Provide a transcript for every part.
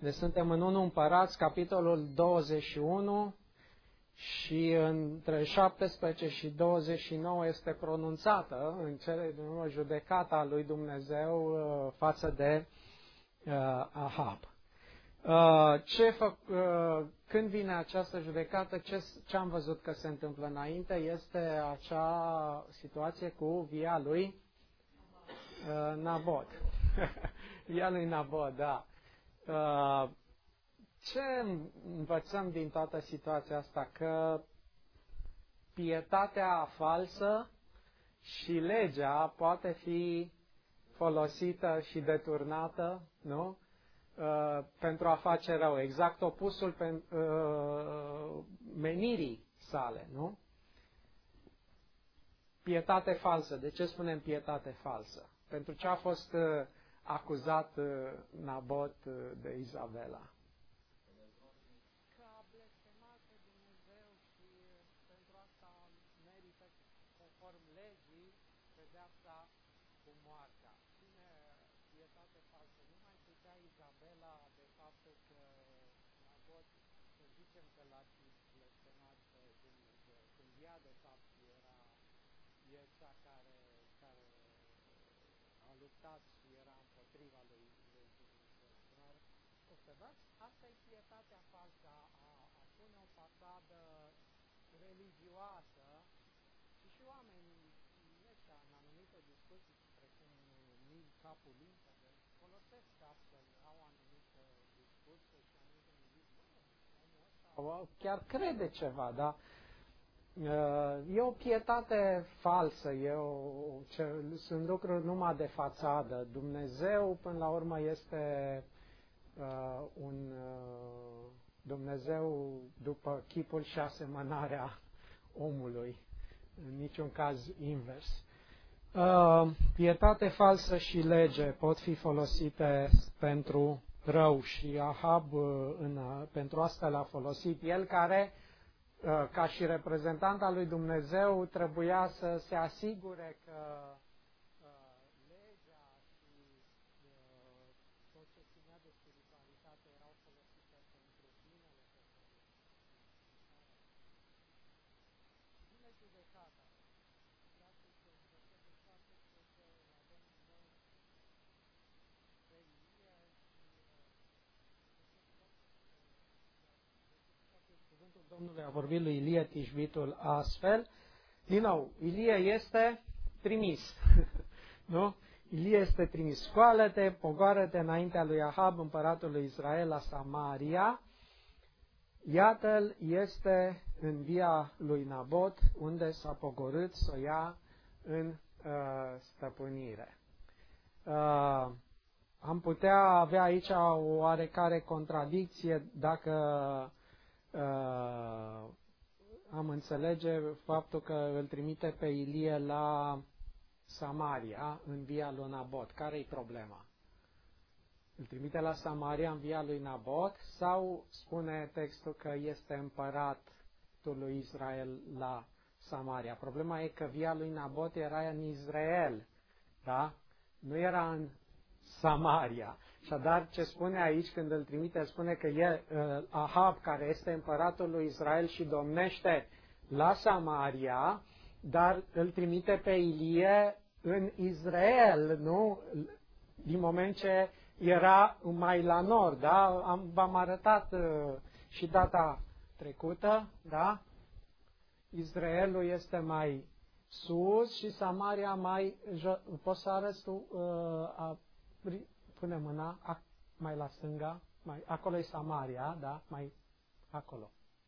Deci suntem în 1 Împărați, capitolul 21 și între 17 și 29 este pronunțată în cele din urmă judecata lui Dumnezeu față de Ahab. Când vine această judecată, ce am văzut că se întâmplă înainte este acea situație cu via lui Nabot. Via lui Nabot, da. Ce învățăm din toată situația asta? Că pietatea falsă și legea poate fi folosită și deturnată, nu? Pentru a face rău. Exact opusul menirii sale, nu? Pietate falsă. De ce spunem pietate falsă? Pentru ce a fost acuzat Nabot de Izabela? Că a blestemat pe Dumnezeu și pentru asta merită, conform legii, pedeapsa cu moartea. Cine pietate falsă? Nu mai putea Izabela de faptul că Nabot, să zicem că l-ar fi blestemat pe Dumnezeu, când ea de fapt e cea care a luptat și era împotriva lui Dumnezeu. Observați? Asta e pietatea falsă, a pune o fațadă religioasă și oamenii ăștia în anumite discuții, precum capul limpede, folosesc astfel, au anumite discursuri și anumite omul ăsta chiar crede ceva, dar e o pietate falsă, sunt lucruri numai de fațadă. Dumnezeu, până la urmă, este un Dumnezeu după chipul și asemănarea omului, în niciun caz invers. Pietate falsă și lege pot fi folosite pentru rău și Ahab pentru asta l-a folosit. El care, ca și reprezentant al lui Dumnezeu, trebuia să se asigure că legea și tot ce ținea de spiritualitate erau folosite pentru binele poporului. Vine judecata. Practic, versetul 17 avem noi pe Ilie și cuvântul Domnului a vorbit lui Ilie Tishbitul astfel. Din nou, Ilie este trimis. Nu? Ilie este trimis. Scoală-te, pogoară-te înaintea lui Ahab, împăratul lui Israel, la Samaria. Iată-l este în via lui Nabot, unde s-a pogorât să o ia în stăpânire. Am putea avea aici o oarecare contradicție dacă am înțelege faptul că îl trimite pe Ilie la Samaria, în via lui Nabot. Care-i problema? Îl trimite la Samaria în via lui Nabot sau spune textul că este împăratul lui Israel la Samaria? Problema e că via lui Nabot era în Israel, da? Nu era în Samaria. Și dar ce spune aici când îl trimite, spune că e Ahab, care este împăratul lui Israel și domnește la Samaria, dar îl trimite pe Ilie în Israel, nu? Din moment ce era mai la nord, da? V-am arătat și data trecută, da? Israelul este mai sus și Samaria mai jos. Poți să arăți tu, pune mâna, mai la stânga, acolo e Samaria, da? Mai acolo.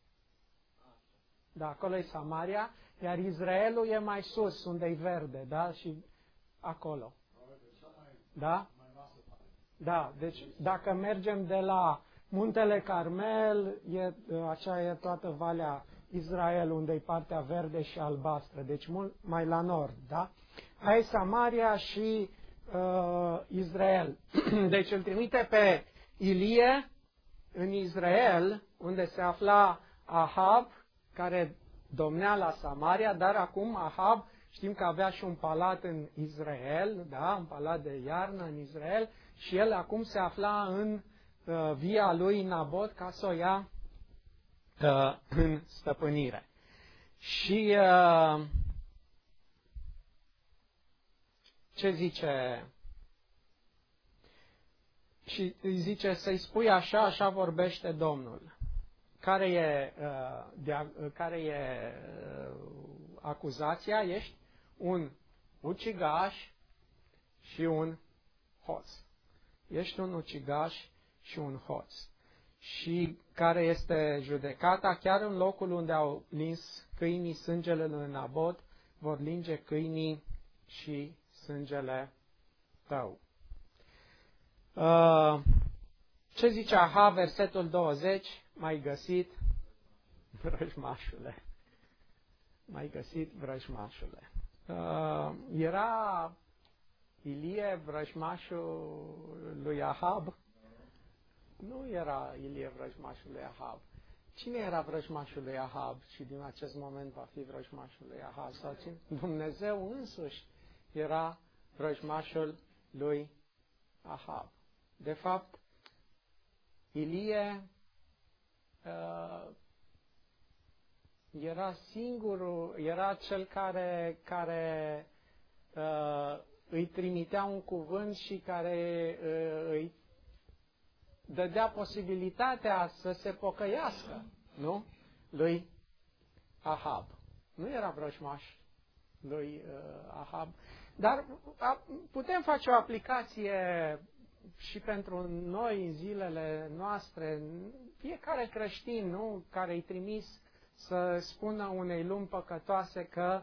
Da, acolo e Samaria, iar Israelul e mai sus, unde e verde, da? Și acolo. Da? Da, deci dacă mergem de la Muntele Carmel, aceea e toată Valea Israel, unde e partea verde și albastră, deci mult mai la nord, da? Aia e Samaria și Israel. Deci îl trimite pe Ilie în Israel, unde se afla Ahab, care domnea la Samaria, dar acum Ahab, știm că avea și un palat în Israel, da, un palat de iarnă în Israel, și el acum se afla în via lui Nabot ca să o ia în stăpânire. Și ce zice? Și îi zice să-i spui așa, așa vorbește Domnul. Care e acuzația? Ești un ucigaș și un hoț. Ești un ucigaș și un hoț. Și care este judecata? Chiar în locul unde au lins câinii sângele lui Nabot, vor linge câinii și sângele tău. Ce zice Ahab, versetul 20? M-ai găsit, vrăjmașule. M-ai găsit, vrăjmașule. Era Ilie vrăjmașul lui Ahab? Nu era Ilie vrăjmașul lui Ahab. Cine era vrăjmașul lui Ahab și din acest moment va fi vrăjmașul lui Ahab? Sau cine? Dumnezeu însuși era vrăjmașul lui Ahab. De fapt, Ilie era singurul, era cel care îi trimitea un cuvânt și care îi dădea posibilitatea să se pocăiască, nu? Lui Ahab. Nu era vrăjmaș lui Ahab. Dar putem face o aplicație și pentru noi în zilele noastre, fiecare creștin, nu, care îi trimis să spună unei lumi păcătoase că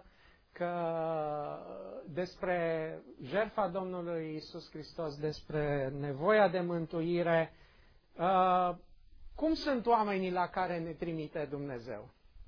despre jertfa Domnului Iisus Hristos, despre nevoia de mântuire, cum sunt oamenii la care ne trimite Dumnezeu?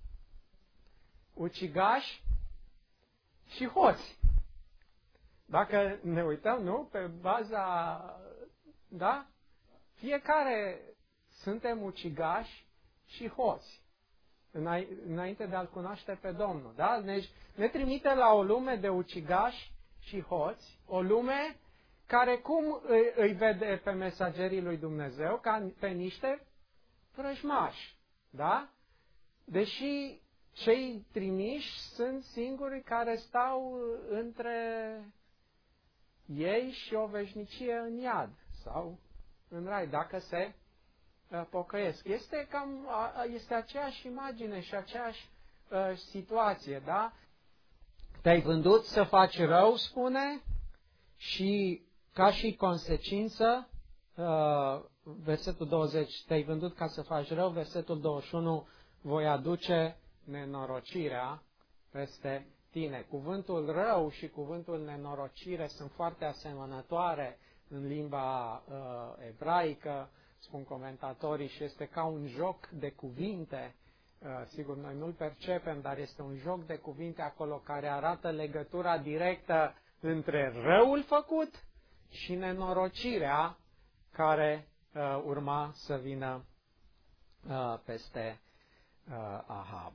Ucigași și hoți. Dacă ne uităm, nu, pe baza, da? Fiecare suntem ucigași și hoți, înainte de a-L cunoaște pe Domnul, da? Deci ne trimite la o lume de ucigași și hoți, o lume care cum îi vede pe mesagerii lui Dumnezeu? Ca pe niște vrăjmași, da? Deși cei trimiși sunt singurii care stau între ei și o veșnicie în iad sau în rai, dacă se pocăiesc. Este aceeași imagine și aceeași situație, da? Te-ai vândut să faci rău, spune, și ca și consecință, versetul 20, te-ai vândut ca să faci rău, versetul 21, voi aduce nenorocirea peste tine. Cuvântul rău și cuvântul nenorocire sunt foarte asemănătoare în limba ebraică, spun comentatorii, și este ca un joc de cuvinte. Sigur, noi nu-l percepem, dar este un joc de cuvinte acolo care arată legătura directă între răul făcut și nenorocirea care urma să vină peste Ahab.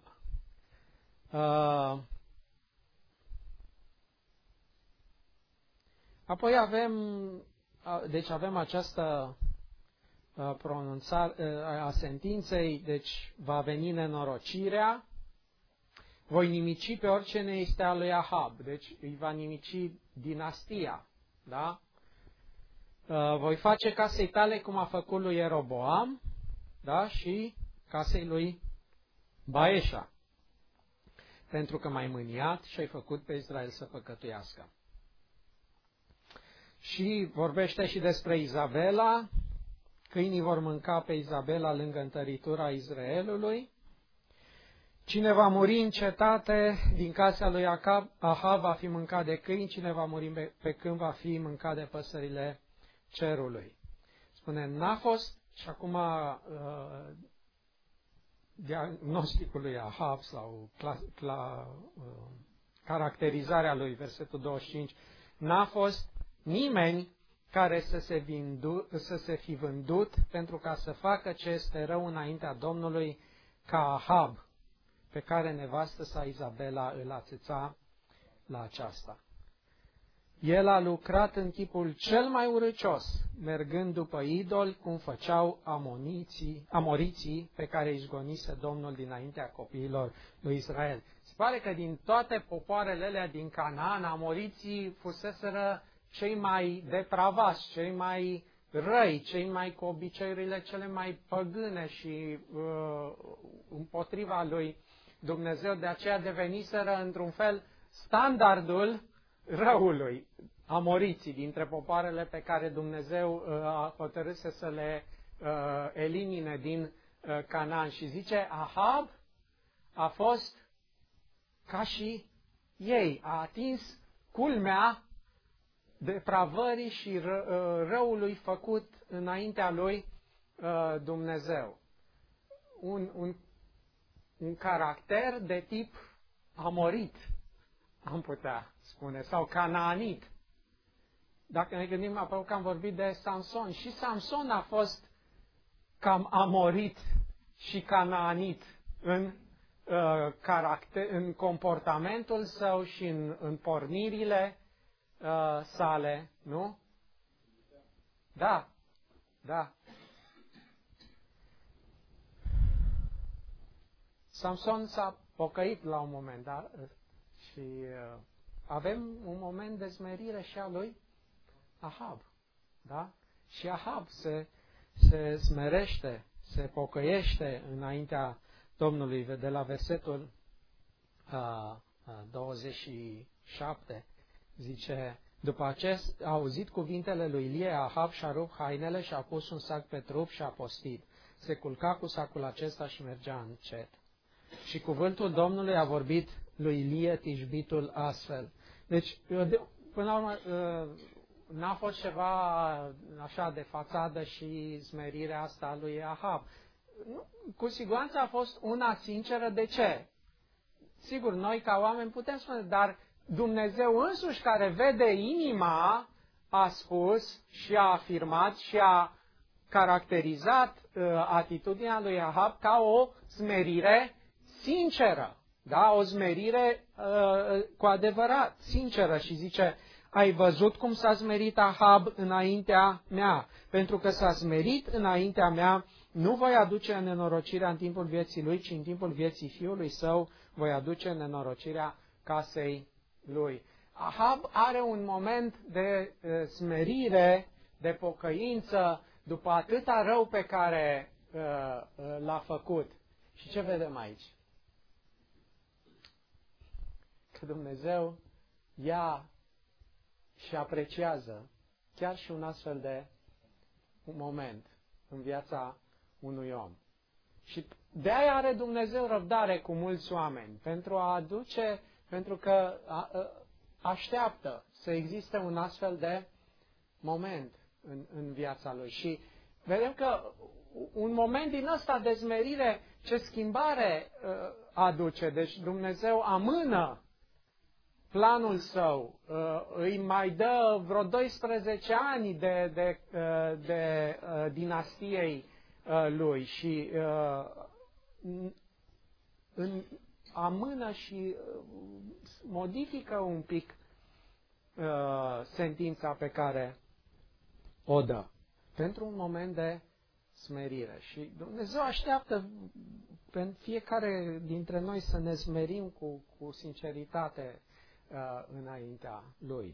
Apoi avem această pronunțare a sentinței, deci va veni nenorocirea, voi nimici pe orice ne este a lui Ahab, deci îi va nimici dinastia, da? Voi face casei tale cum a făcut lui Ieroboam, da? Și casei lui Baeșa, pentru că m-ai mâniat și ai făcut pe Israel să păcătuiască. Și vorbește și despre Izabela, câinii vor mânca pe Izabela lângă întăritura Israelului. Cine va muri în cetate din casa lui Ahab va fi mâncat de câini, cine va muri pe câmp va fi mâncat de păsările cerului. Spune, n-a fost, și acum diagnosticul lui Ahab sau caracterizarea lui, versetul 25, n-a fost nimeni care să se fi vândut pentru ca să facă ce este rău înaintea Domnului ca Ahab, pe care nevastă sa Izabela îl ațăța la aceasta. El a lucrat în chipul cel mai urâcios, mergând după idoli, cum făceau amoriții pe care îi izgonise Domnul dinaintea copiilor lui Israel. Se pare că din toate popoarele alea din Canaan, amoriții fuseseră cei mai depravați, cei mai răi, cei mai cu obiceiurile cele mai păgâne și împotriva lui Dumnezeu. De aceea deveniseră într-un fel standardul răului, amoriții, dintre popoarele pe care Dumnezeu a hotărât să le elimine din Canaan. Și zice, Ahab a fost ca și ei, a atins culmea depravării și răului făcut înaintea lui Dumnezeu. Un caracter de tip amorit, am putea spune, sau canaanit. Dacă ne gândim apoi că am vorbit de Samson, și Samson a fost cam amorit și canaanit în caracter, în comportamentul său și în pornirile sale, nu? Da, da. Samson s-a pocăit la un moment dat și avem un moment de smerire și a lui Ahab, da? Și Ahab se smerește, se pocăiește înaintea Domnului, de la versetul 27. Zice, după acest a auzit cuvintele lui Ilie, Ahab și-a rupt hainele și a pus un sac pe trup și a postit. Se culca cu sacul acesta și mergea încet. Și cuvântul Domnului a vorbit lui Ilie Tishbitul astfel. Deci, până la urmă, n-a fost ceva așa de fațadă și smerirea asta a lui Ahab. Cu siguranță a fost una sinceră. De ce? Sigur, noi ca oameni putem spune, dar Dumnezeu însuși care vede inima a spus și a afirmat și a caracterizat atitudinea lui Ahab ca o smerire sinceră. Da? O smerire cu adevărat sinceră. Și zice, ai văzut cum s-a smerit Ahab înaintea mea? Pentru că s-a smerit înaintea mea, nu voi aduce nenorocirea în timpul vieții lui, ci în timpul vieții fiului său voi aduce nenorocirea casei lui. Ahab are un moment de smerire, de pocăință, după atâta rău pe care l-a făcut. Și ce vedem aici? Că Dumnezeu ia și apreciază chiar și un astfel de moment în viața unui om. Și de aia are Dumnezeu răbdare cu mulți oameni, pentru că așteaptă să existe un astfel de moment în viața lui. Și vedem că un moment din ăsta de smerire, ce schimbare aduce. Deci Dumnezeu amână planul său, îi mai dă vreo 12 ani de dinastiei lui și amână și modifică un pic sentința pe care o dă pentru un moment de smerire. Și Dumnezeu așteaptă pentru fiecare dintre noi să ne smerim cu sinceritate înaintea Lui.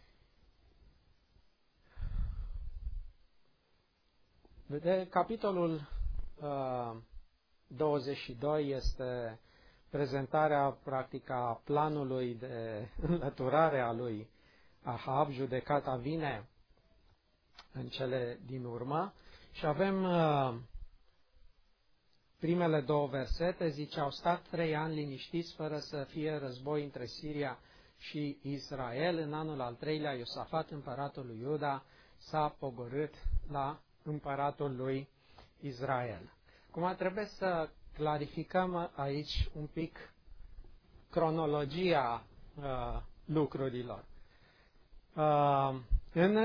Capitolul 22 este prezentarea practică a planului de înlăturare a lui Ahab. Judecata vine în cele din urmă și avem primele două versete. Zice, au stat 3 ani liniștiți fără să fie război între Siria și Israel. În anul al 3-lea, Iosafat, împăratul lui Iuda, s-a pogorât la împăratul lui Israel. Acum trebuie să clarificăm aici un pic cronologia lucrurilor. În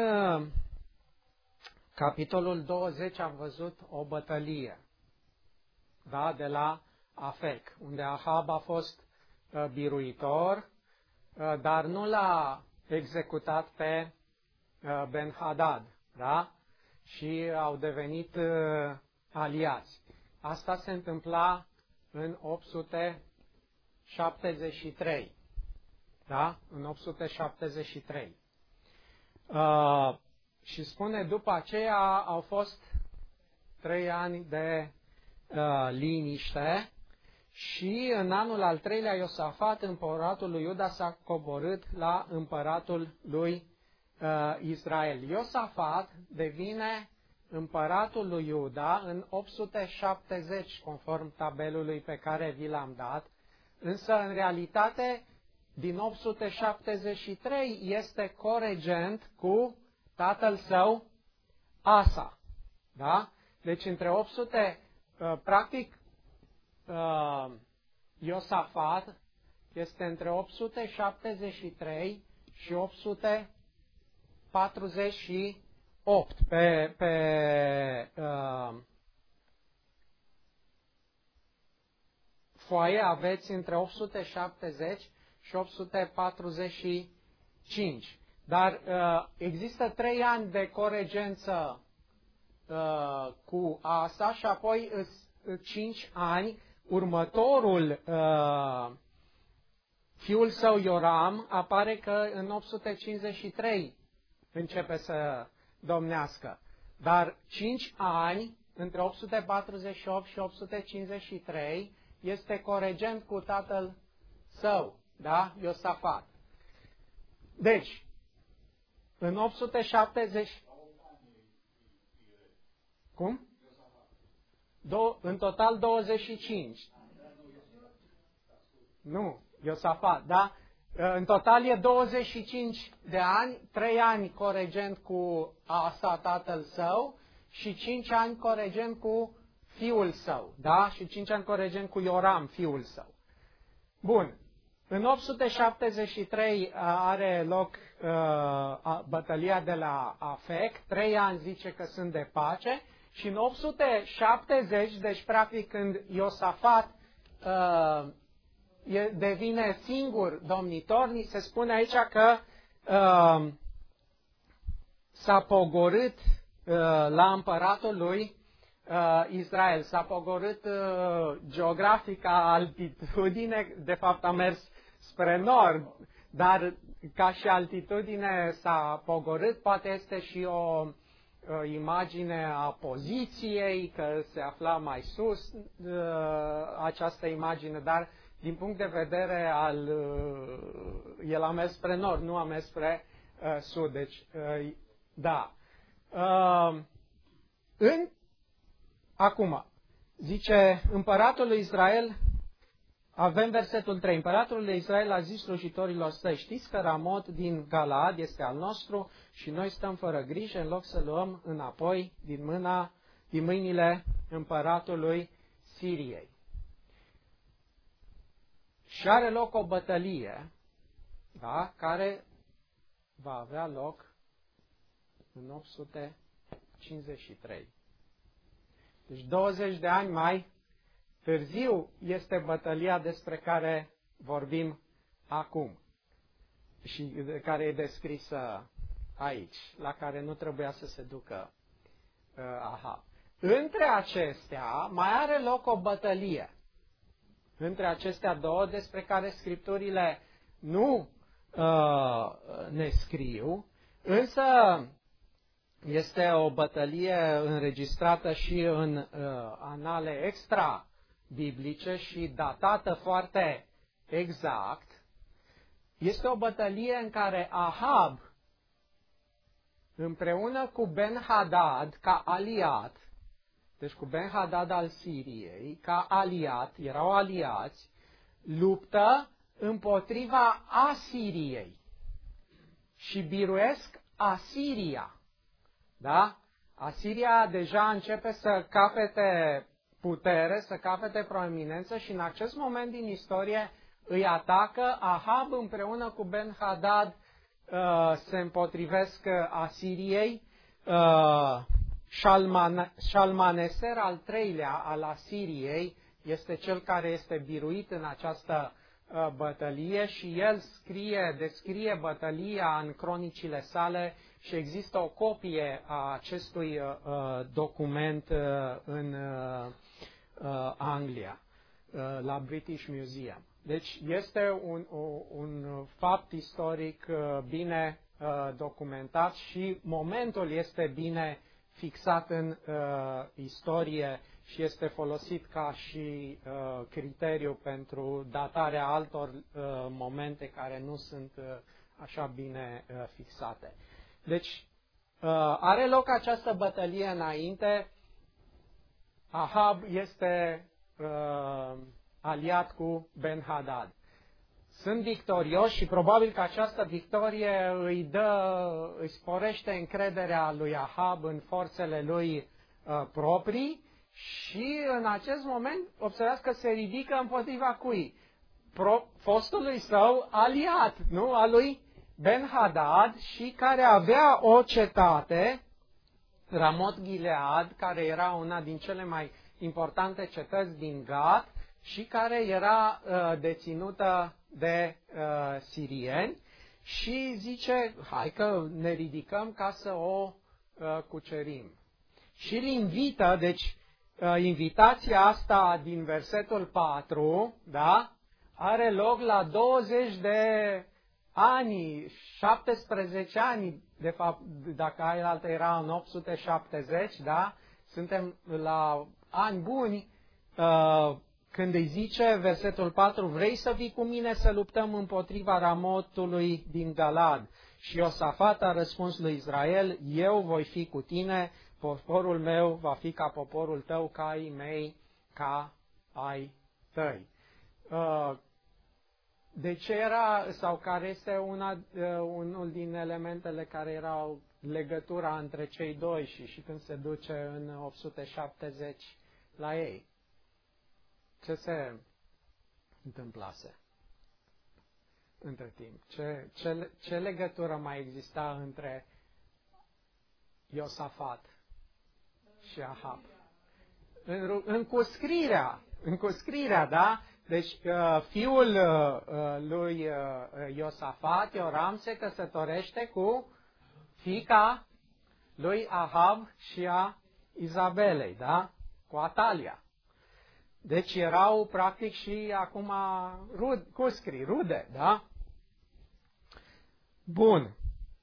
capitolul 20 am văzut o bătălie, da, de la Afec, unde Ahab a fost biruitor, dar nu l-a executat pe Ben-Hadad, da? Și au devenit aliați. Asta se întâmpla în 873, da? În 873. Și spune, după aceea au fost 3 ani de liniște și în anul al 3-lea Iosafat, împăratul lui Iuda, s-a coborât la împăratul lui Israel. Iosafat devine împăratul lui Iuda în 870, conform tabelului pe care vi l-am dat, însă în realitate din 873 este coregent cu tatăl său Asa. Da? Deci între 800, practic, Iosafat este între 873 și 848 pe foaie aveți între 870 și 845. Dar există 3 ani de coregență cu Asa și apoi 5 ani. Următorul, fiul său Ioram, apare că în 853 începe să domnească. Dar 5 ani, între 848 și 853, este coregent cu tatăl său, da? Iosafat. Deci, în 870... Cum? În total 25. Nu, Iosafat, da? În total e 25 de ani, 3 ani coregent cu Asa, tatăl său, și 5 ani coregent cu fiul său, da? Și 5 ani coregent cu Ioram, fiul său. Bun. În 873 are loc bătălia de la Afec, 3 ani zice că sunt de pace, și în 870, deci practic când Iosafat devine singur domnitor, ni se spune aici că s-a pogorât la împăratul lui Israel, s-a pogorât geografic ca altitudine, de fapt a mers spre nord, dar ca și altitudine s-a pogorât, poate este și o imagine a poziției, că se afla mai sus această imagine, dar din punct de vedere al... el a mers spre nord, nu a mers spre sud, deci da. Acum, zice împăratul lui Israel, avem versetul 3. Împăratul lui Israel a zis slujitorilor săi, știți că Ramot din Galaad este al nostru și noi stăm fără grijă în loc să luăm înapoi din mâinile împăratului Siriei. Și are loc o bătălie, da, care va avea loc în 853. Deci 20 de ani mai târziu este bătălia despre care vorbim acum și care e descrisă aici, la care nu trebuia să se ducă Ahab. Între acestea mai are loc o bătălie. Între acestea două despre care Scripturile nu ne scriu, însă este o bătălie înregistrată și în anale extra-biblice și datată foarte exact. Este o bătălie în care Ahab, împreună cu Ben-Hadad ca aliat, deci cu Ben-Hadad al Siriei, ca aliat, erau aliați, luptă împotriva Asiriei și biruiesc Asiria. Da? Asiria deja începe să capete putere, să capete proeminență și în acest moment din istorie îi atacă. Ahab împreună cu Ben-Hadad se împotrivesc Asiriei. Șalmaneser al 3-lea al Asiriei este cel care este biruit în această bătălie și el descrie bătălia în cronicile sale și există o copie a acestui document în Anglia, la British Museum. Deci este un fapt istoric bine documentat și momentul este bine fixat în istorie și este folosit ca și criteriu pentru datarea altor momente care nu sunt așa bine fixate. Deci are loc această bătălie înainte. Ahab este aliat cu Ben-Hadad. Sunt victorioși și probabil că această victorie îi sporește încrederea lui Ahab în forțele lui proprii și în acest moment observați că se ridică împotriva cui? Fostului său aliat, nu? Al lui Ben-Hadad și care avea o cetate, Ramot Gilead, care era una din cele mai importante cetăți din Gat și care era deținută de sirieni și zice, hai că ne ridicăm ca să o cucerim. Și îl invită, deci invitația asta din versetul 4, da, are loc la 20 de ani, 17 ani, de fapt, dacă ailaltă era în 870, da, suntem la ani buni, când îi zice, versetul 4, vrei să vii cu mine să luptăm împotriva Ramotului din Galad? Și Iosafat a răspuns lui Israel, eu voi fi cu tine, poporul meu va fi ca poporul tău, ca ai mei, ca ai tăi. De ce era, sau care este unul din elementele care erau legătura între cei doi și când se duce în 870 la ei? Ce se întâmplase între timp? Ce legătură mai exista între Iosafat și Ahab? În cuscrirea, da? Deci fiul lui Iosafat, Ioram, se căsătorește cu fiica lui Ahab și a Izabelei, da? Cu Atalia. Deci erau practic și acum cuscri, rude, da? Bun.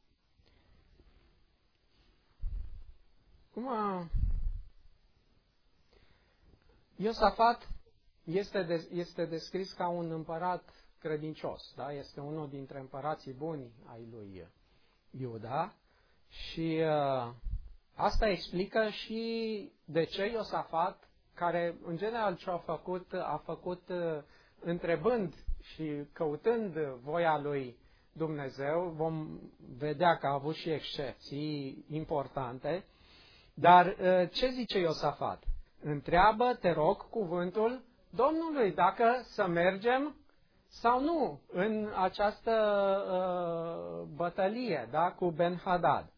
Iosafat este descris ca un împărat credincios, da? Este unul dintre împărații buni ai lui Iuda și asta explică și de ce Iosafat, care în general ce a făcut întrebând și căutând voia lui Dumnezeu, vom vedea că a avut și excepții importante, dar ce zice Iosafat? Întreabă, te rog, cuvântul Domnului, dacă să mergem sau nu în această bătălie, da, cu Ben-Hadad.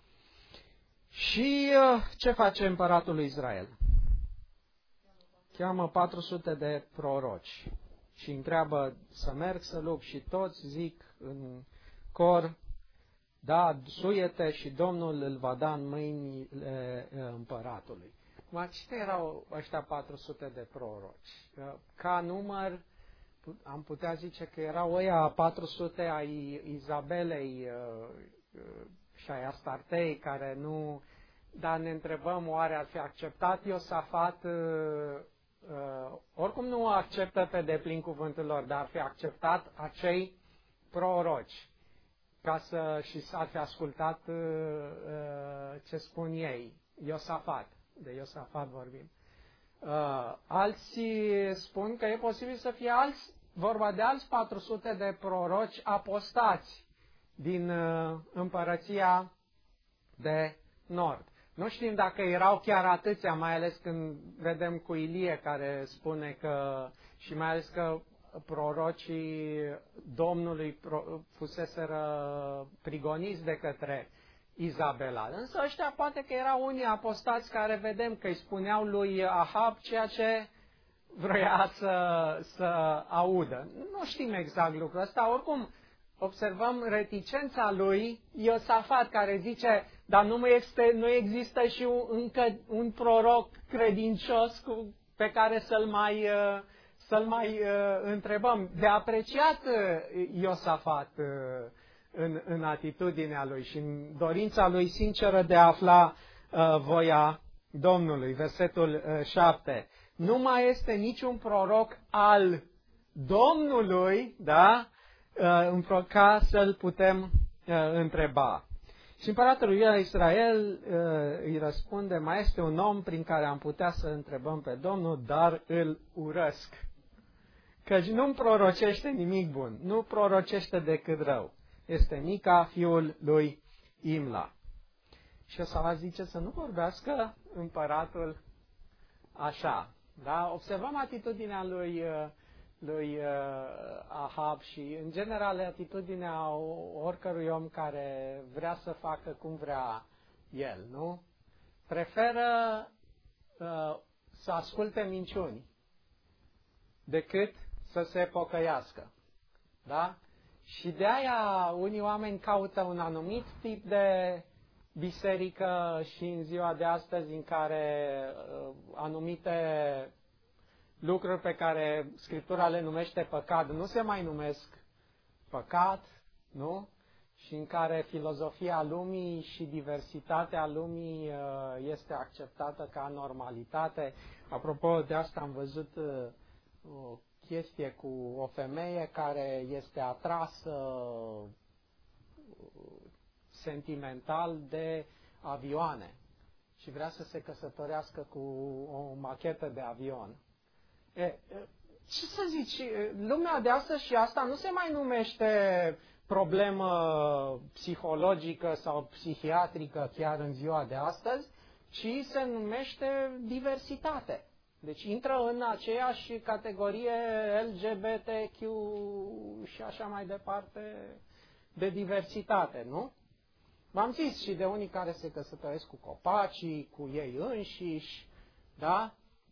Și ce face împăratul lui Israel? Cheamă 400 de proroci și întreabă să merg să lupt și toți zic în cor, da, suiete și Domnul îl va da în mâinile împăratului. Cine erau ăștia 400 de proroci? Ca număr, am putea zice că erau ăia 400 ai Izabelei și ai Astartei, care nu... Dar ne întrebăm, oare ar fi acceptat Iosafat? Oricum nu acceptă pe deplin cuvântul lor, dar ar fi acceptat acei proroci și ar fi ascultat ce spun ei, Iosafat. De Iosafat vorbim. Alții spun că e posibil să fie vorba de alți 400 de proroci apostați din împărăția de nord. Nu știm dacă erau chiar atâția, mai ales când vedem cu Ilie care spune că, și mai ales că prorocii Domnului fuseseră prigoniți de către Izabela. Însă ăștia poate că erau unii apostați care vedem că îi spuneau lui Ahab ceea ce vroia să audă. Nu știm exact lucrul ăsta, oricum observăm reticența lui Iosafat, care zice, dar nu există și încă un proroc credincios pe care să-l mai întrebăm. De apreciat Iosafat în atitudinea lui și în dorința lui sinceră de a afla voia Domnului. Versetul 7. Nu mai este niciun proroc al Domnului, da? Ca să-l putem întreba. Și împăratul lui Israel îi răspunde, mai este un om prin care am putea să întrebăm pe Domnul, dar îl urăsc. Căci nu-mi prorocește nimic bun, nu prorocește decât rău. Este Mica, fiul lui Imla. Și Iosafat zice să nu vorbească împăratul așa. Da? Observăm atitudinea lui Ahab și, în general, atitudinea oricărui om care vrea să facă cum vrea el, nu? Preferă să asculte minciuni decât să se pocăiască. Da? Și de aia unii oameni caută un anumit tip de biserică și în ziua de astăzi în care anumite lucruri pe care Scriptura le numește păcat nu se mai numesc păcat, nu? Și în care filozofia lumii și diversitatea lumii este acceptată ca normalitate. Apropo de asta am văzut o chestie cu o femeie care este atrasă sentimental de avioane și vrea să se căsătorească cu o machetă de avion. Ce să zici, lumea de astăzi și asta nu se mai numește problemă psihologică sau psihiatrică chiar în ziua de astăzi, ci se numește diversitate. Deci intră în aceeași categorie LGBTQ și așa mai departe de diversitate, nu? V-am zis și de unii care se căsătoresc cu copacii, cu ei înșiși, da?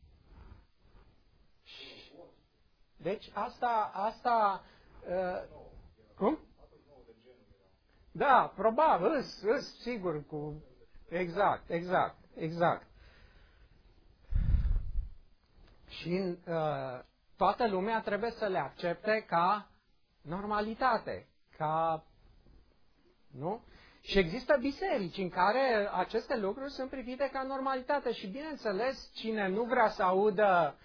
Deci asta cum? Da, probabil, sigur, exact. Și toată lumea trebuie să le accepte ca normalitate, nu? Și există biserici în care aceste lucruri sunt privite ca normalitate și, bineînțeles, cine nu vrea să audă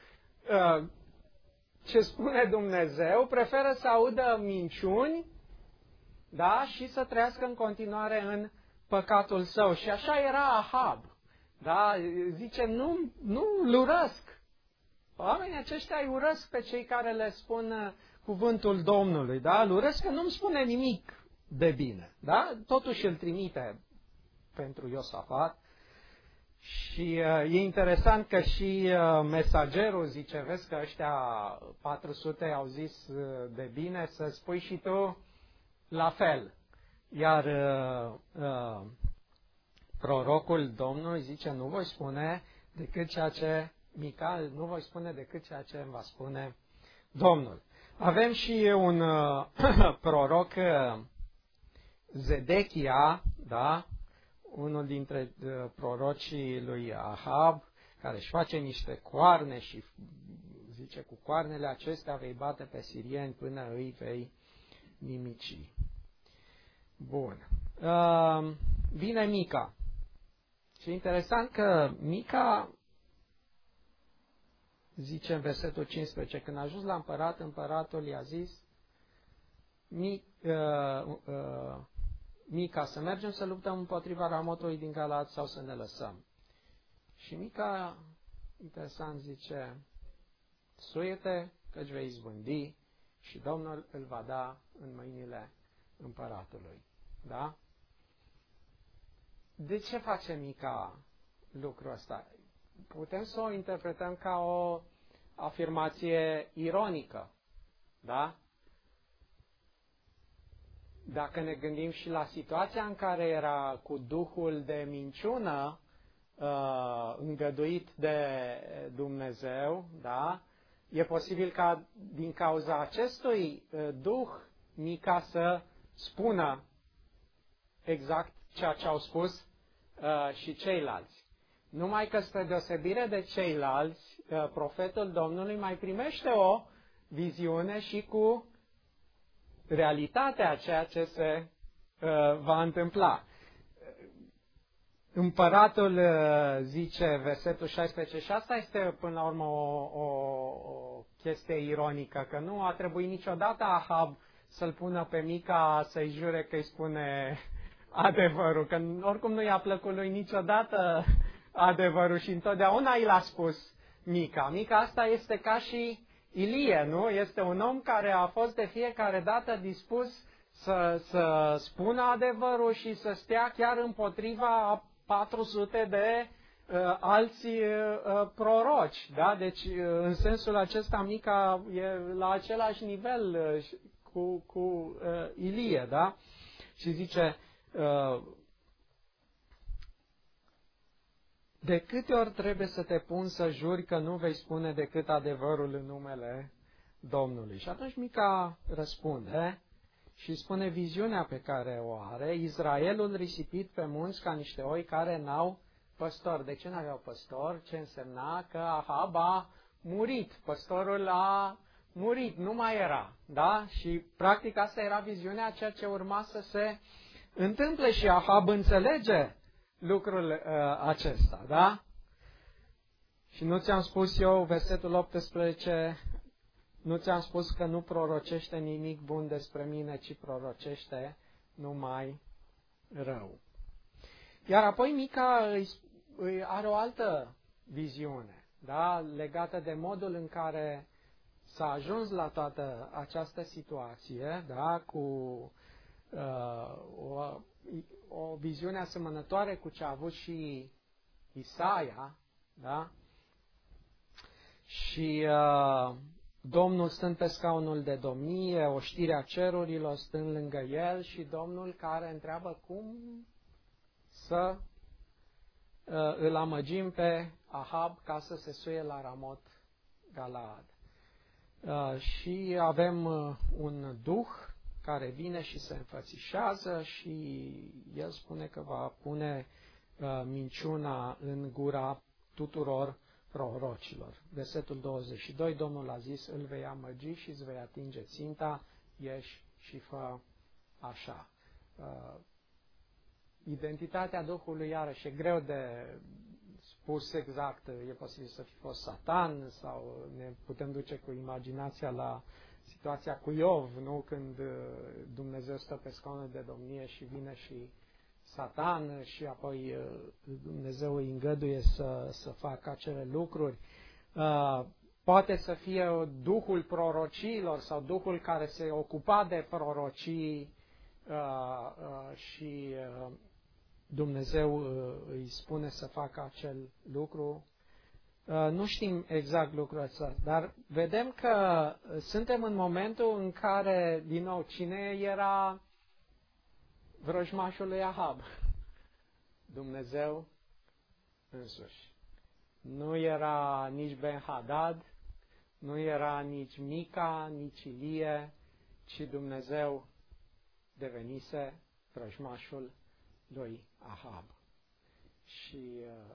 ce spune Dumnezeu, preferă să audă minciuni, da, și să trăiască în continuare în păcatul său. Și așa era Ahab, da, zice, nu-l urăsc. Oamenii aceștia îi urăsc pe cei care le spun cuvântul Domnului, da, îl urăsc că nu-mi spune nimic de bine, da, totuși îl trimite pentru Iosafat. Și e interesant că și mesagerul zice, vezi că ăștia 400 au zis de bine, să spui și tu la fel. Iar prorocul Domnului zice, nu voi spune decât ceea ce, Mica, nu voi spune decât ceea ce îmi va spune Domnul. Avem și un proroc, Zedechia, da? Unul dintre prorocii lui Ahab, care își face niște coarne și zice, cu coarnele acestea vei bate pe sirieni până îi vei nimici. Bun. Vine Mica. Și interesant că Mica zice în versetul 15, când a ajuns la împărat, împăratul i-a zis, Mica, să mergem să luptăm împotriva Ramotului din Galat sau să ne lăsăm? Și Mica, interesant, zice, suie-te căci vei izbândi și Domnul îl va da în mâinile împăratului. Da? De ce face Mica lucrul ăsta? Putem să o interpretăm ca o afirmație ironică. Da? Dacă ne gândim și la situația în care era cu duhul de minciună îngăduit de Dumnezeu, da? e posibil ca din cauza acestui duh Mica să spună exact ceea ce au spus și ceilalți. Numai că spre deosebire de ceilalți, profetul Domnului mai primește o viziune și cu realitatea a ceea ce se va întâmpla. Împăratul zice, versetul 16, și asta este până la urmă o chestie ironică, că nu a trebuit niciodată Ahab să-l pună pe Mica să-i jure că îi spune adevărul, că oricum nu i-a plăcut lui niciodată adevărul și întotdeauna i l-a spus Mica. Mica asta este ca și Ilie, nu? Este un om care a fost de fiecare dată dispus să spună adevărul și să stea chiar împotriva 400 de alți proroci. Da? Deci, în sensul acesta, Mica e la același nivel cu Ilie. Da? Și zice, de câte ori trebuie să te pun să juri că nu vei spune decât adevărul în numele Domnului? Și atunci Mica răspunde și spune viziunea pe care o are: Israelul risipit pe munți ca niște oi care n-au păstor. De ce n-aveau păstor? Ce însemna? Că Ahab a murit. Păstorul a murit, nu mai era. Da? Și practic asta era viziunea, ceea ce urma să se întâmple și Ahab înțelege lucrul acesta. Da? Și nu ți-am spus eu, versetul 18, nu ți-am spus că nu prorocește nimic bun despre mine, ci prorocește numai rău. Iar apoi Mica îi are o altă viziune, da? Legată de modul în care s-a ajuns la toată această situație, da? Cu o viziune asemănătoare cu ce a avut și Isaia, da? Și Domnul stând pe scaunul de domnie, oștirea cerurilor stând lângă el și Domnul care întreabă cum să îl amăgim pe Ahab ca să se suie la Ramot Galaad. Și avem un duh care vine și se înfățișează și el spune că va pune minciuna în gura tuturor prorocilor. Versetul 22, Domnul a zis, îl vei amăgi și îți vei atinge ținta, ieși și fă așa. Identitatea Duhului, iarăși, e greu de spus exact, e posibil să fi fost Satan sau ne putem duce cu imaginația la situația cu Iov, nu? Când Dumnezeu stă pe scaunul de domnie și vine și Satan și apoi Dumnezeu îi îngăduie să facă acele lucruri. Poate să fie Duhul prorociilor sau Duhul care se ocupa de prorocii și Dumnezeu îi spune să facă acel lucru. Nu știm exact lucrul ăsta, dar vedem că suntem în momentul în care, din nou, cine era vrăjmașul lui Ahab? Dumnezeu însuși. Nu era nici Ben-Hadad, nu era nici Mica, nici Ilie, ci Dumnezeu devenise vrăjmașul lui Ahab. Și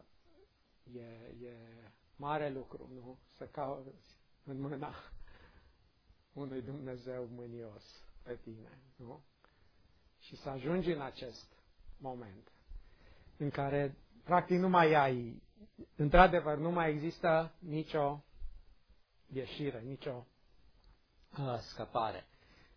e mare lucru, nu? Să cauți în mâna unui Dumnezeu mânios pe tine, nu? Și să ajungi în acest moment în care practic nu mai ai, într-adevăr, nu mai există nicio ieșire, nicio scăpare.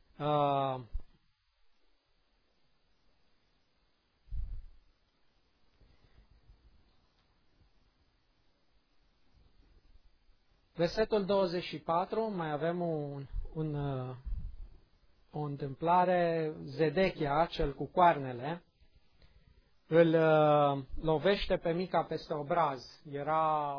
Versetul 24, mai avem o întâmplare. Zedechia, cel cu coarnele, îl lovește pe Mica peste obraz. Era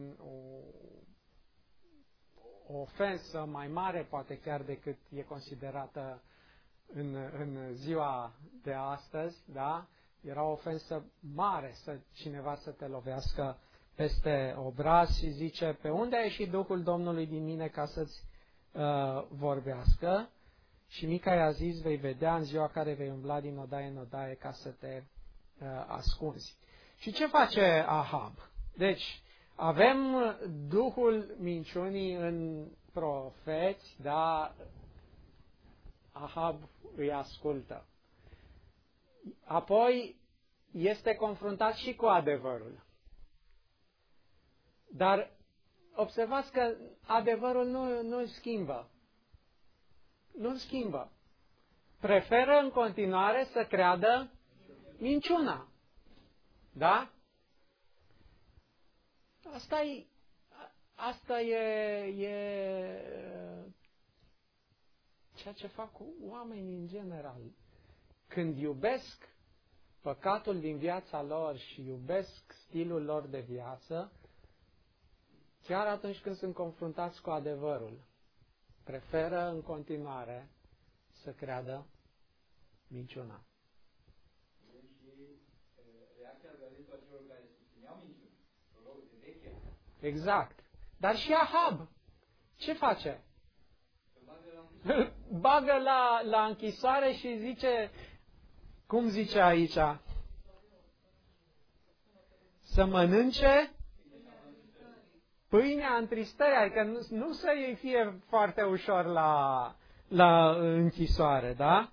o ofensă mai mare, poate chiar decât e considerată în ziua de astăzi, da? Era o ofensă mare cineva să te lovească peste obraz și zice, pe unde a ieșit Duhul Domnului din mine ca să-ți vorbească? Și Mica i-a zis, vei vedea în ziua care vei umbla din odaie în odaie ca să te ascunzi. Și ce face Ahab? Deci, avem duhul minciunii în profeți, dar Ahab îi ascultă. Apoi este confruntat și cu adevărul. Dar observați că adevărul nu îl schimbă. Nu îl schimbă. Preferă în continuare să creadă minciuna. Da? Asta e ceea ce fac oamenii în general. Când iubesc păcatul din viața lor și iubesc stilul lor de viață, chiar atunci când sunt confruntați cu adevărul, preferă în continuare să creadă minciuna. Exact. Dar și Ahab, ce face? Bagă la închisoare și zice, cum zice aici? Să mănânce pâinea întristării, adică nu să-i fie foarte ușor la închisoare, da?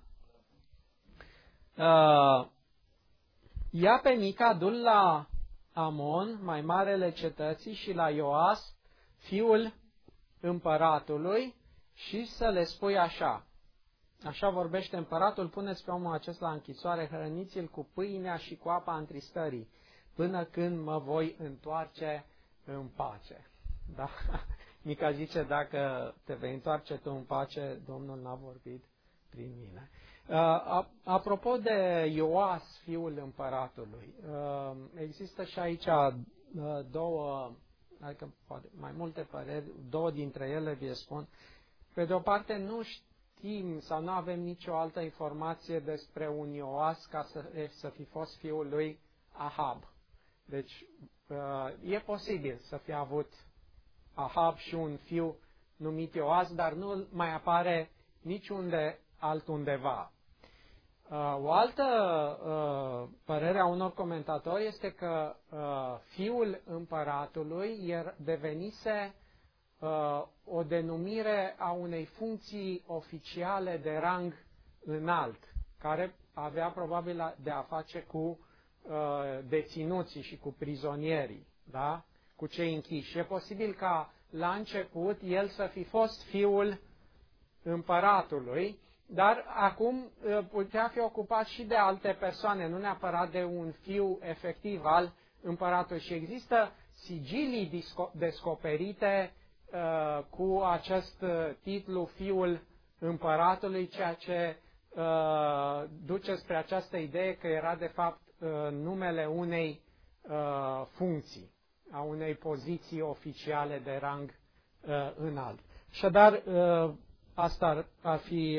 Ia pe Mica, du-l la Amon, mai marele cetății, și la Ioas, fiul împăratului, și să le spui așa. Așa vorbește împăratul, puneți pe omul acesta la închisoare, hrăniți-l cu pâinea și cu apa întristării, până când mă voi întoarce în pace. Da? Mica zice, dacă te vei întoarce tu în pace, Domnul n-a vorbit prin mine. Apropo de Ioas, fiul împăratului, există și aici două, adică mai multe păreri, două dintre ele vi spun. Pe de o parte, nu știm sau nu avem nicio altă informație despre un Ioas ca să fi fost fiul lui Ahab. Deci, e posibil să fie avut Ahab și un fiu numit Ioas, dar nu mai apare niciunde altundeva. O altă părere a unor comentatori este că fiul împăratului devenise o denumire a unei funcții oficiale de rang înalt, care avea probabil de a face cu deținuții și cu prizonierii, da? Cu cei închiși. E posibil ca la început el să fi fost fiul împăratului, dar acum putea fi ocupat și de alte persoane, nu neapărat de un fiu efectiv al împăratului. Și există sigilii descoperite cu acest titlu, fiul împăratului, ceea ce duce spre această idee că era de fapt numele unei funcții, a unei poziții oficiale de rang înalt. Așadar, asta ar fi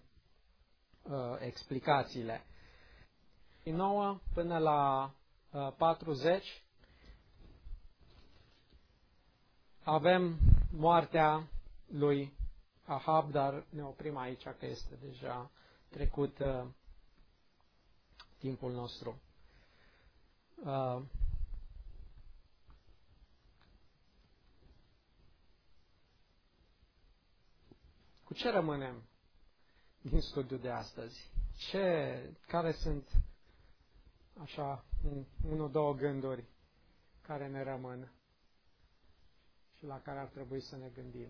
explicațiile. 9 până la 40 avem moartea lui Ahab, dar ne oprim aici că este deja trecut timpul nostru. Cu ce rămânem din studiul de astăzi? Care sunt așa 1-2 gânduri care ne rămân și la care ar trebui să ne gândim?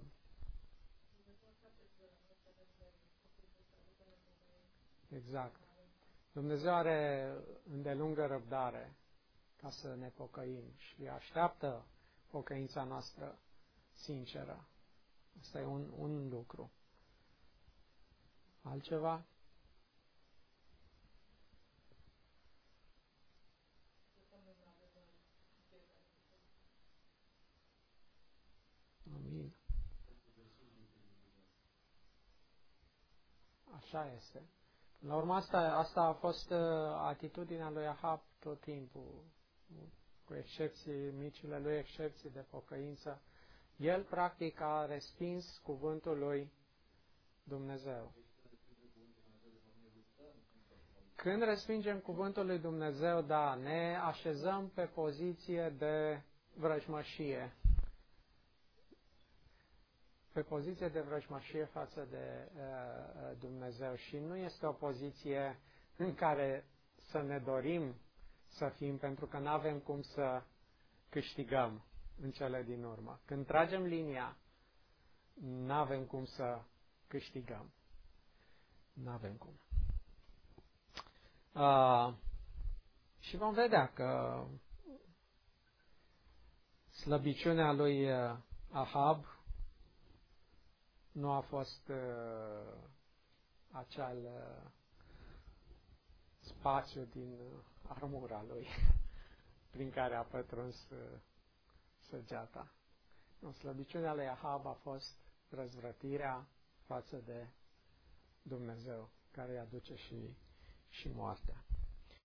Exact. Dumnezeu are îndelungă răbdare ca să ne pocăim și așteaptă pocăința noastră sinceră. Asta e un lucru. Altceva? Amin. Așa este. La urmă, asta a fost atitudinea lui Ahab tot timpul. cu excepții, micile lui excepții de pocăință, el practic a respins cuvântul lui Dumnezeu. Când respingem cuvântul lui Dumnezeu, da, ne așezăm pe poziție de vrăjmășie. Pe poziție de vrăjmășie față de Dumnezeu. Și nu este o poziție în care să ne dorim să fim, pentru că nu avem cum să câștigăm în cele din urmă. Când tragem linia, nu avem cum să câștigăm. Nu avem cum. Și vom vedea că slăbiciunea lui Ahab nu a fost acel spațiu din armura lui prin care a pătruns săgeata. Slăbiciunea lui Ahab a fost răzvrătirea față de Dumnezeu, care îi aduce și moartea.